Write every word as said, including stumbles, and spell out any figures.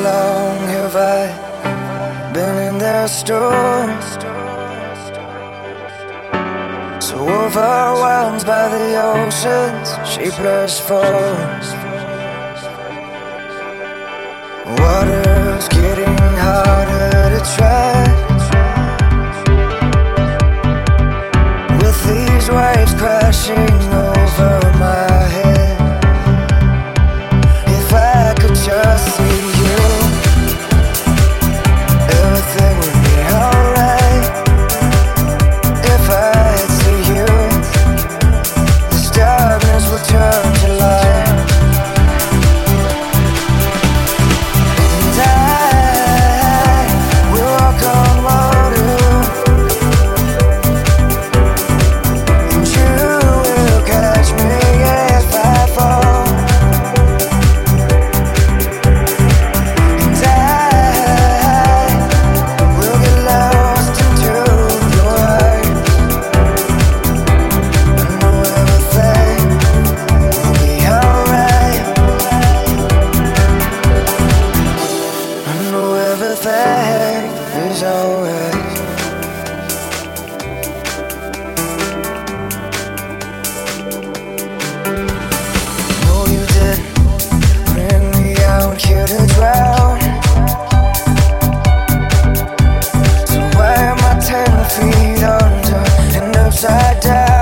long have I been in their store? So overwhelmed by the ocean's shapeless forms. Water's getting harder to tread, with these waves crashing over my head. If I could just see you, everything would be alright. If I had see you, this darkness would turn to light. And I will walk on water, and you will catch me if I fall. And I will get lost into your eyes. I know everything will be alright. I know everything is alright. No, you didn't bring me out here to drown. So why am I ten feet under and upside down?